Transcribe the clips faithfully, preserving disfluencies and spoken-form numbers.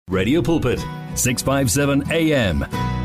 Radio Pulpit, six fifty-seven A M.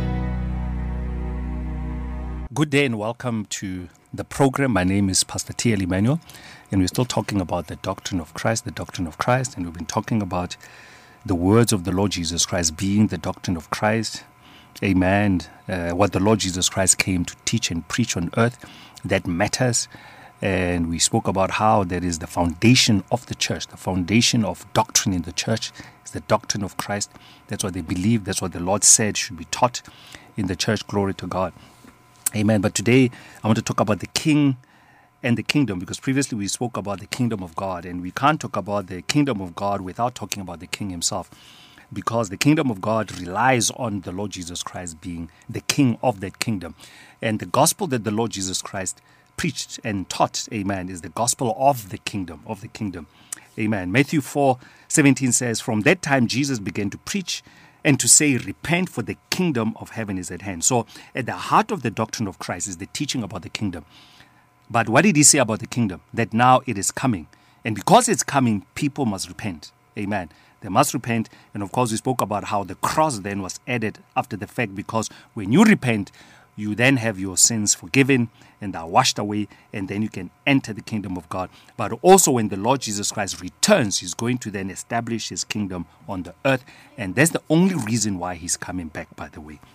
Good day and welcome to the program. My name is Pastor T L Emmanuel, and we're still talking about the doctrine of Christ, the doctrine of Christ, and we've been talking about the words of the Lord Jesus Christ being the doctrine of Christ. Amen. Uh, what the Lord Jesus Christ came to teach and preach on earth, that matters. And we spoke about how that is the foundation of the church, the foundation of doctrine in the church is the doctrine of Christ. That's what they believe. That's what the Lord said should be taught in the church. Glory to God. Amen. But today I want to talk about the King and the kingdom, because previously we spoke about the kingdom of God, and we can't talk about the kingdom of God without talking about the King himself, because the kingdom of God relies on the Lord Jesus Christ being the King of that kingdom. And the gospel that the Lord Jesus Christ preached and taught, amen, is the gospel of the kingdom, of the kingdom. Amen. Matthew four seventeen says, from that time Jesus began to preach and to say, repent, for the kingdom of heaven is at hand. So at the heart of the doctrine of Christ is the teaching about the kingdom. But what did he say about the kingdom? That now it is coming. And because it's coming, people must repent. Amen. They must repent. And of course, we spoke about how the cross then was added after the fact, because when you repent, you then have your sins forgiven and are washed away, and then you can enter the kingdom of God. But also when the Lord Jesus Christ returns, he's going to then establish his kingdom on the earth. And that's the only reason why he's coming back, by the way.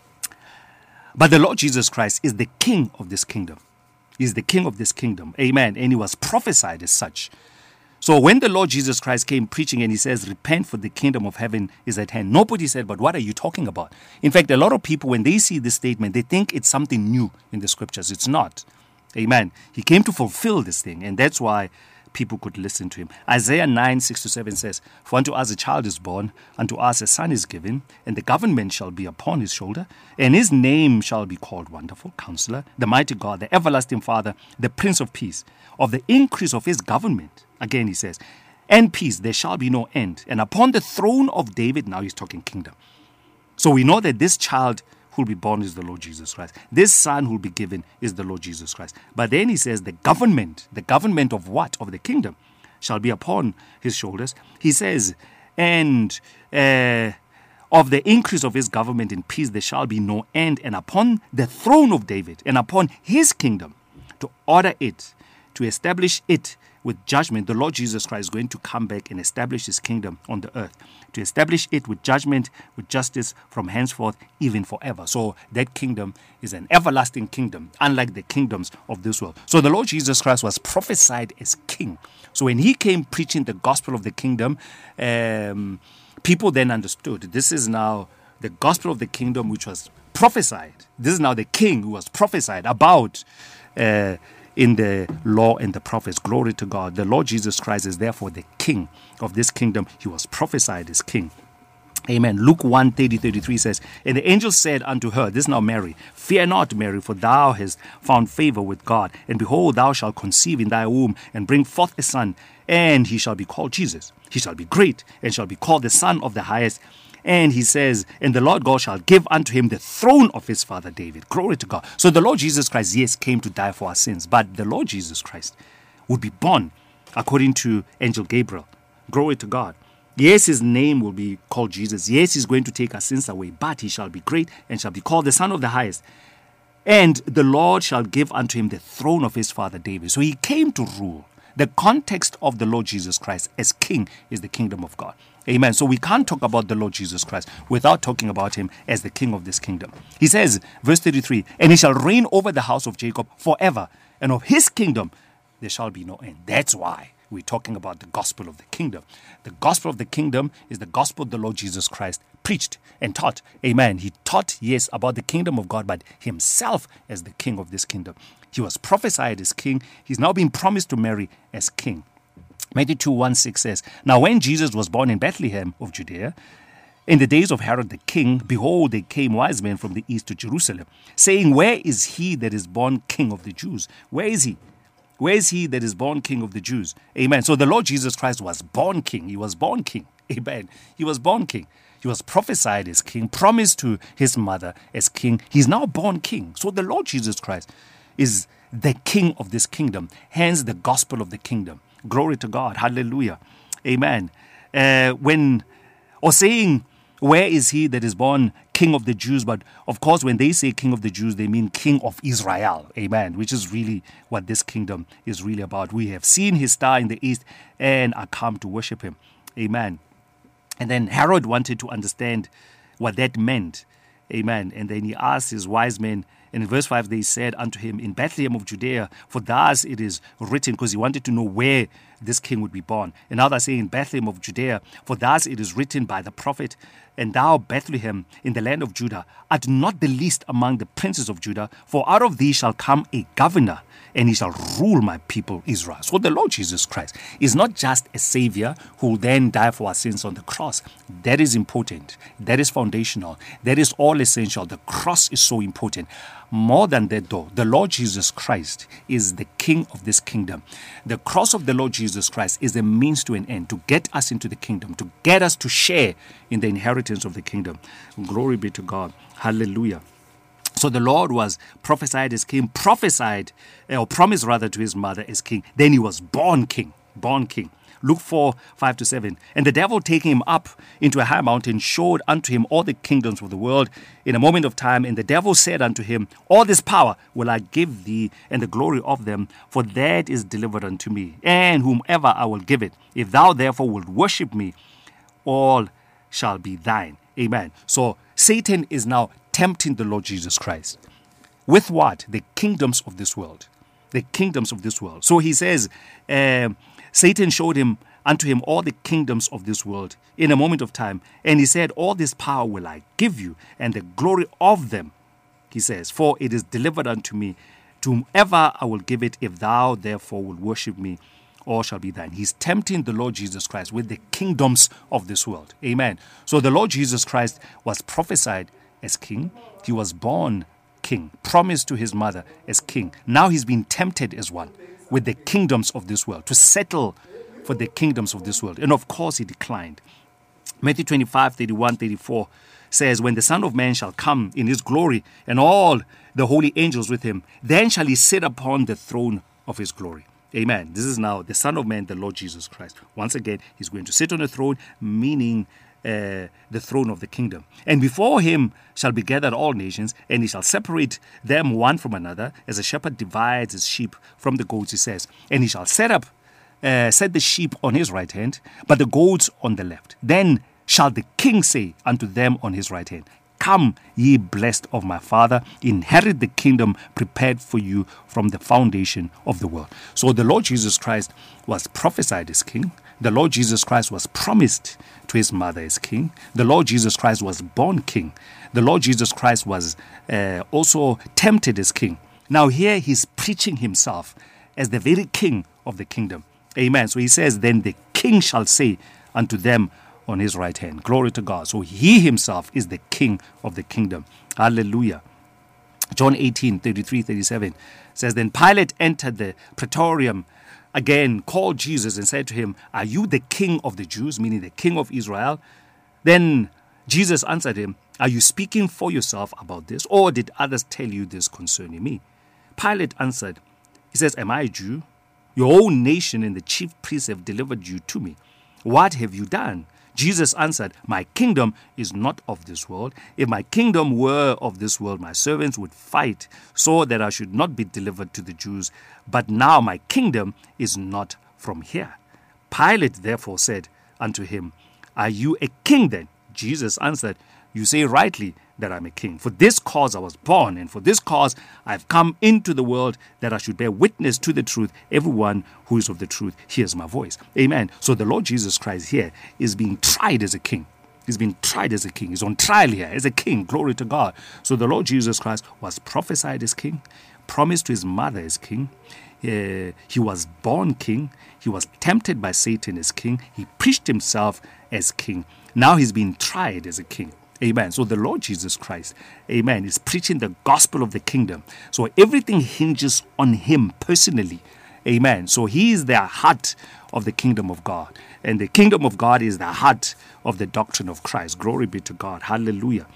But the Lord Jesus Christ is the king of this kingdom. He's the king of this kingdom. Amen. And he was prophesied as such. So when the Lord Jesus Christ came preaching and he says, repent, for the kingdom of heaven is at hand, nobody said, but what are you talking about? In fact, a lot of people, when they see this statement, they think it's something new in the scriptures. It's not. Amen. He came to fulfill this thing, and that's why people could listen to him. Isaiah nine, six to seven says, for unto us a child is born, unto us a son is given, and the government shall be upon his shoulder, and his name shall be called Wonderful, Counselor, the Mighty God, the Everlasting Father, the Prince of Peace. Of the increase of his government, again he says, and peace there shall be no end. And upon the throne of David, now he's talking kingdom. So we know that this child who will be born is the Lord Jesus Christ. This son who will be given is the Lord Jesus Christ. But then he says the government, the government of what? Of the kingdom shall be upon his shoulders. He says, and uh, of the increase of his government and peace there shall be no end. And upon the throne of David and upon his kingdom, to order it, to establish it with judgment. The Lord Jesus Christ is going to come back and establish his kingdom on the earth, to establish it with judgment, with justice from henceforth, even forever. So that kingdom is an everlasting kingdom, unlike the kingdoms of this world. So the Lord Jesus Christ was prophesied as king. So when he came preaching the gospel of the kingdom, um, people then understood this is now the gospel of the kingdom which was prophesied. This is now the king who was prophesied about uh, in the law and the prophets. Glory to God. The Lord Jesus Christ is therefore the king of this kingdom. He was prophesied as king. Amen. Luke one, thirty, thirty-three says, and the angel said unto her, this is now Mary, fear not, Mary, for thou hast found favor with God. And behold, thou shalt conceive in thy womb and bring forth a son, and he shall be called Jesus. He shall be great and shall be called the Son of the Highest. And he says, and the Lord God shall give unto him the throne of his father David. Glory to God. So the Lord Jesus Christ, yes, came to die for our sins. But the Lord Jesus Christ would be born according to Angel Gabriel. Glory to God. Yes, his name will be called Jesus. Yes, he's going to take our sins away. But he shall be great and shall be called the Son of the Highest. And the Lord shall give unto him the throne of his father David. So he came to rule. The context of the Lord Jesus Christ as king is the kingdom of God. Amen. So we can't talk about the Lord Jesus Christ without talking about him as the king of this kingdom. He says, verse thirty-three, and he shall reign over the house of Jacob forever, and of his kingdom there shall be no end. That's why we're talking about the gospel of the kingdom. The gospel of the kingdom is the gospel the Lord Jesus Christ preached and taught. Amen. He taught, yes, about the kingdom of God, but himself as the king of this kingdom. He was prophesied as king. He's now been promised to Mary as king. Matthew two, one, six says, now when Jesus was born in Bethlehem of Judea, in the days of Herod the king, behold, there came wise men from the east to Jerusalem, saying, where is he that is born king of the Jews? Where is he? Where is he that is born king of the Jews? Amen. So the Lord Jesus Christ was born king. He was born king. Amen. He was born king. He was prophesied as king, promised to his mother as king. He's now born king. So the Lord Jesus Christ is the king of this kingdom, hence the gospel of the kingdom. Glory to God. Hallelujah. Amen. Uh, when or saying, where is he that is born King of the Jews? But of course, when they say King of the Jews, they mean King of Israel. Amen. Which is really what this kingdom is really about. We have seen his star in the east and are come to worship him. Amen. And then Herod wanted to understand what that meant. Amen. And then he asked his wise men, and in verse five, they said unto him, in Bethlehem of Judea, for thus it is written, because he wanted to know where this king would be born. And now they're saying, in Bethlehem of Judea, for thus it is written by the prophet, and thou, Bethlehem, in the land of Judah, art not the least among the princes of Judah, for out of thee shall come a governor, and he shall rule my people Israel. So the Lord Jesus Christ is not just a savior who will then die for our sins on the cross. That is important. That is foundational. That is all essential. The cross is so important. More than that, though, the Lord Jesus Christ is the King of this kingdom. The cross of the Lord Jesus Christ is a means to an end, to get us into the kingdom, to get us to share in the inheritance of the kingdom. Glory be to God. Hallelujah. So the Lord was prophesied as king, prophesied, or promised rather to his mother as king. Then he was born king, born king. Luke four, five to seven. And the devil taking him up into a high mountain showed unto him all the kingdoms of the world in a moment of time. And the devil said unto him, all this power will I give thee, and the glory of them, for that is delivered unto me, and whomever I will give it. If thou therefore wilt worship me, all shall be thine. Amen. So Satan is now tempting the Lord Jesus Christ. With what? The kingdoms of this world. The kingdoms of this world. So he says, uh, Satan showed him unto him all the kingdoms of this world in a moment of time. And he said, all this power will I give you, and the glory of them, he says, for it is delivered unto me. To whomever I will give it, if thou therefore will worship me, all shall be thine. He's tempting the Lord Jesus Christ with the kingdoms of this world. Amen. So the Lord Jesus Christ was prophesied as king. He was born king, promised to his mother as king. Now he's been tempted as one with the kingdoms of this world, to settle for the kingdoms of this world. And of course he declined. Matthew twenty-five, thirty-one, thirty-four says, when the Son of Man shall come in his glory, and all the holy angels with him, then shall he sit upon the throne of his glory. Amen. This is now the Son of Man, the Lord Jesus Christ. Once again, he's going to sit on the throne, meaning Uh, the throne of the kingdom. And before him shall be gathered all nations, and he shall separate them one from another, as a shepherd divides his sheep from the goats, he says. And he shall set up, uh, set the sheep on his right hand, but the goats on the left. Then shall the king say unto them on his right hand, come, ye blessed of my Father, inherit the kingdom prepared for you from the foundation of the world. So the Lord Jesus Christ was prophesied as king. The Lord Jesus Christ was promised to his mother as king. The Lord Jesus Christ was born king. The Lord Jesus Christ was uh, also tempted as king. Now here he's preaching himself as the very king of the kingdom. Amen. So he says, then the king shall say unto them on his right hand. Glory to God. So he himself is the king of the kingdom. Hallelujah. John eighteen, thirty-three, thirty-seven says, then Pilate entered the praetorium again, called Jesus and said to him, are you the king of the Jews, meaning the king of Israel? Then Jesus answered him, are you speaking for yourself about this, or did others tell you this concerning me? Pilate answered, he says, am I a Jew? Your own nation and the chief priests have delivered you to me. What have you done? Jesus answered, my kingdom is not of this world. If my kingdom were of this world, my servants would fight so that I should not be delivered to the Jews. But now my kingdom is not from here. Pilate therefore said unto him, are you a king then? Jesus answered, you say rightly that I'm a king. For this cause I was born, and for this cause I have come into the world, that I should bear witness to the truth. Everyone who is of the truth hears my voice. Amen. So the Lord Jesus Christ here is being tried as a king. He's been tried as a king. He's on trial here as a king. Glory to God. So the Lord Jesus Christ was prophesied as king, promised to his mother as king. Uh, he was born king. He was tempted by Satan as king. He preached himself as king. Now he's being tried as a king. Amen. So the Lord Jesus Christ, amen, is preaching the gospel of the kingdom. So everything hinges on him personally. Amen. So he is the heart of the kingdom of God. And the kingdom of God is the heart of the doctrine of Christ. Glory be to God. Hallelujah.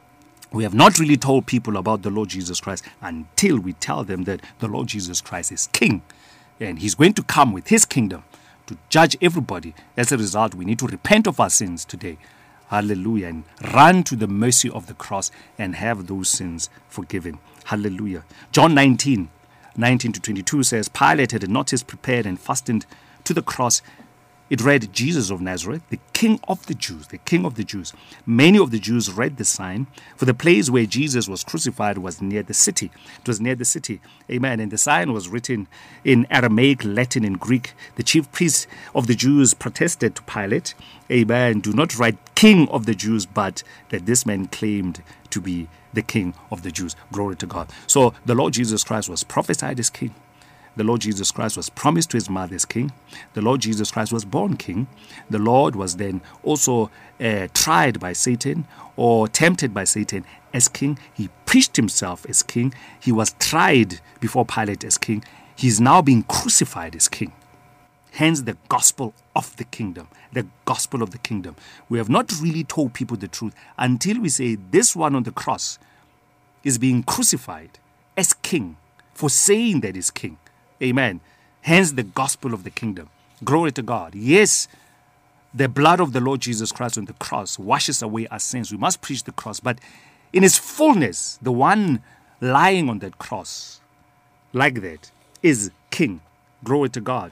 We have not really told people about the Lord Jesus Christ until we tell them that the Lord Jesus Christ is king. And he's going to come with his kingdom to judge everybody. As a result, we need to repent of our sins today. Hallelujah. And run to the mercy of the cross and have those sins forgiven. Hallelujah. John nineteen, nineteen to twenty-two says, Pilate had a notice prepared and fastened to the cross. It read, Jesus of Nazareth, the King of the Jews, the King of the Jews. Many of the Jews read the sign, for the place where Jesus was crucified was near the city. It was near the city. Amen. And the sign was written in Aramaic, Latin, and Greek. The chief priests of the Jews protested to Pilate, Amen, do not write King of the Jews, but that this man claimed to be the King of the Jews. Glory to God. So the Lord Jesus Christ was prophesied as King. The Lord Jesus Christ was promised to his mother as king. The Lord Jesus Christ was born king. The Lord was then also uh, tried by Satan or tempted by Satan as king. He preached himself as king. He was tried before Pilate as king. He is now being crucified as king. Hence the gospel of the kingdom. The gospel of the kingdom. We have not really told people the truth until we say this one on the cross is being crucified as king for saying that he's king. Amen. Hence the gospel of the kingdom. Glory to God. Yes, the blood of the Lord Jesus Christ on the cross washes away our sins. We must preach the cross. But in its fullness, the one lying on that cross like that is king. Glory to God.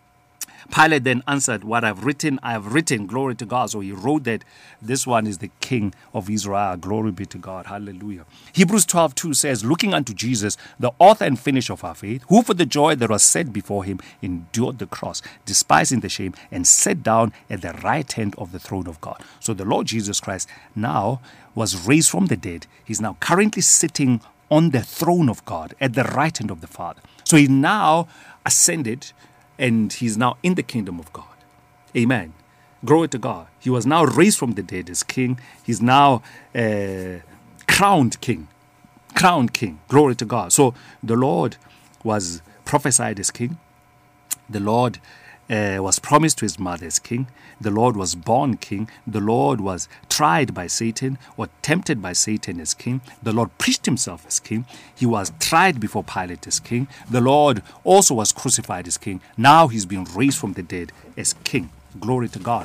Pilate then answered, what I've written, I have written. Glory to God. So he wrote that this one is the King of Israel. Glory be to God. Hallelujah. Hebrews twelve two says, looking unto Jesus, the author and finisher of our faith, who for the joy that was set before him endured the cross, despising the shame, and sat down at the right hand of the throne of God. So the Lord Jesus Christ now was raised from the dead. He's now currently sitting on the throne of God at the right hand of the Father. So he now ascended and he's now in the kingdom of God. Amen. Glory to God. He was now raised from the dead as king. He's now uh, crowned king. Crowned king. Glory to God. So the Lord was prophesied as king. The Lord uh, was promised to his mother as king. The Lord was born king. The Lord was tried by Satan or tempted by Satan as king. The Lord preached himself as king. He was tried before Pilate as king. The Lord also was crucified as king. Now he's been raised from the dead as king. Glory to God.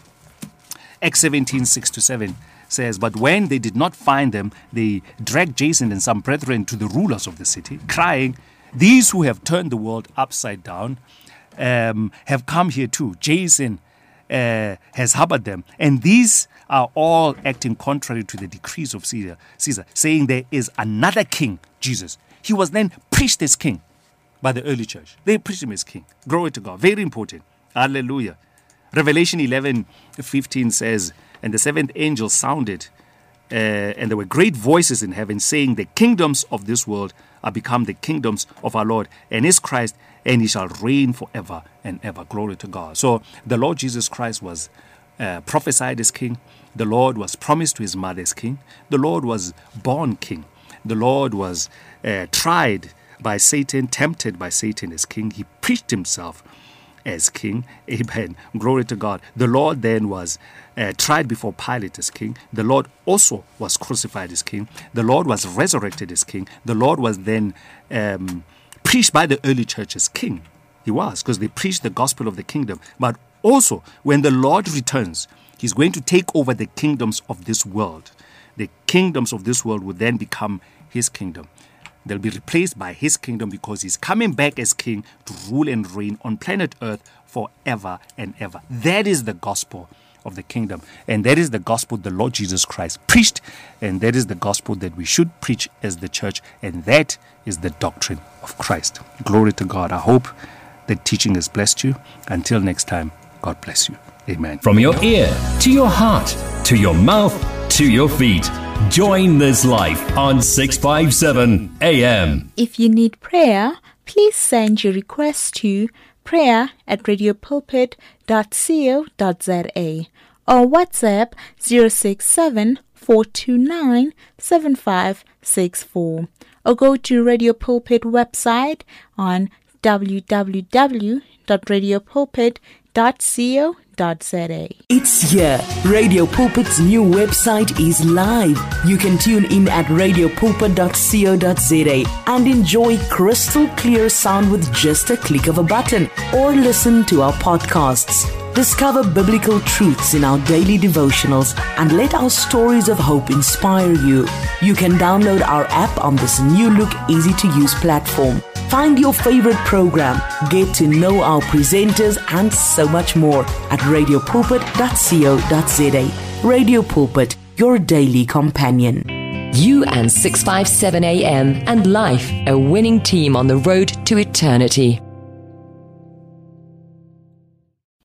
Acts seventeen, six to seven says, but when they did not find them, they dragged Jason and some brethren to the rulers of the city, crying, these who have turned the world upside down um, have come here too. Jason uh, has harbored them. And these are all acting contrary to the decrees of Caesar, Caesar, saying there is another king, Jesus. He was then preached as king by the early church. They preached him as king. Glory to God. Very important. Hallelujah. Revelation eleven fifteen says, and the seventh angel sounded, uh, and there were great voices in heaven saying, the kingdoms of this world are become the kingdoms of our Lord and his Christ, and he shall reign forever and ever. Glory to God. So the Lord Jesus Christ was uh, prophesied as king. The Lord was promised to his mother as king. The Lord was born king. The Lord was uh, tried by Satan, tempted by Satan as king. He preached himself as king. Amen. Glory to God. The Lord then was uh, tried before Pilate as king. The Lord also was crucified as king. The Lord was resurrected as king. The Lord was then um, preached by the early church as king. He was, because they preached the gospel of the kingdom. But also, when the Lord returns, he's going to take over the kingdoms of this world. The kingdoms of this world will then become his kingdom. They'll be replaced by his kingdom because he's coming back as king to rule and reign on planet earth forever and ever. That is the gospel of the kingdom. And that is the gospel the Lord Jesus Christ preached. And that is the gospel that we should preach as the church. And that is the doctrine of Christ. Glory to God. I hope that teaching has blessed you. Until next time, God bless you. Amen. From your ear to your heart, to your mouth, to your feet. Join this life on six fifty-seven A M. If you need prayer, please send your request to prayer at radio pulpit dot co dot za or WhatsApp zero six seven, four two nine, seven five six four or go to Radio Pulpit website on w w w dot radio pulpit dot co dot za. It's here. Radio Pulpit's new website is live. You can tune in at radio pulpit dot co dot za and enjoy crystal clear sound with just a click of a button or listen to our podcasts. Discover biblical truths in our daily devotionals and let our stories of hope inspire you. You can download our app on this new look, easy-to-use platform. Find your favorite program, get to know our presenters, and so much more at radio pulpit dot co dot za. Radio Pulpit, your daily companion. You and six fifty-seven A M and Life, a winning team on the road to eternity.